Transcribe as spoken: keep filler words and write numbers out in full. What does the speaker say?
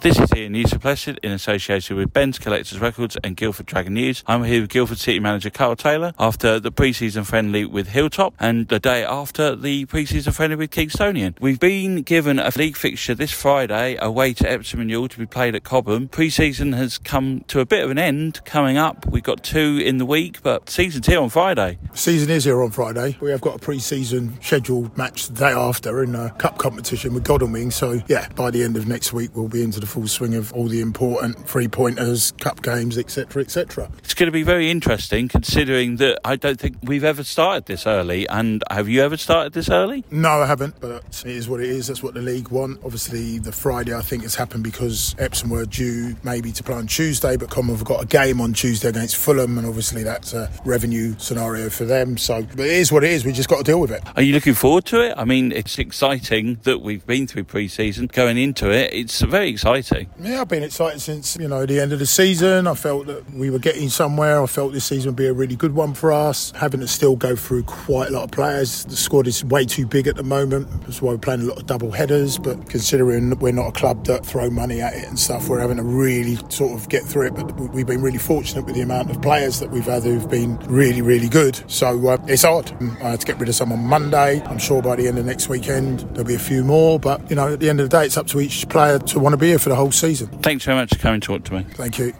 This is Ian Newsplessed in association with Ben's Collectors Records and Guildford Dragon News. I'm here with Guildford City manager Carl Taylor after the pre-season friendly with Hilltop and the day after the pre-season friendly with Kingstonian. We've been given a league fixture this Friday away to Epsom and Ewell to be played at Cobham. Pre-season has come to a bit of an end coming up. We've got two in the week, but season's here on Friday. Season is here on Friday. We have got a pre-season scheduled match the day after in a cup competition with Godalming. So yeah, by the end of next week we'll be into the full swing of all the important three-pointers, cup games, etc, et cetera. It's going to be very interesting considering that I don't think we've ever started this early. And have you ever started this early? No, I haven't, but it is what it is. That's what the league want. Obviously the Friday I think has happened because Epsom were due maybe to play on Tuesday, but Common have got a game on Tuesday against Fulham, and obviously that's a revenue scenario for them. So but it is what it is. We just got to deal with it. Are you looking forward to it? I mean, it's exciting that we've been through pre-season. Going into it, it's very exciting. Yeah, I've been excited since, you know, the end of the season. I felt that we were getting somewhere. I felt this season would be a really good one for us. Having to still go through quite a lot of players. The squad is way too big at the moment. That's why we're playing a lot of double headers. But considering we're not a club that throw money at it and stuff, we're having to really sort of get through it. But we've been really fortunate with the amount of players that we've had who've been really, really good. So uh, it's hard. I had to get rid of some on Monday. I'm sure by the end of next weekend there'll be a few more. But, you know, at the end of the day, it's up to each player to want to be here for the whole season. Thanks very much for coming to talk to me. Thank you.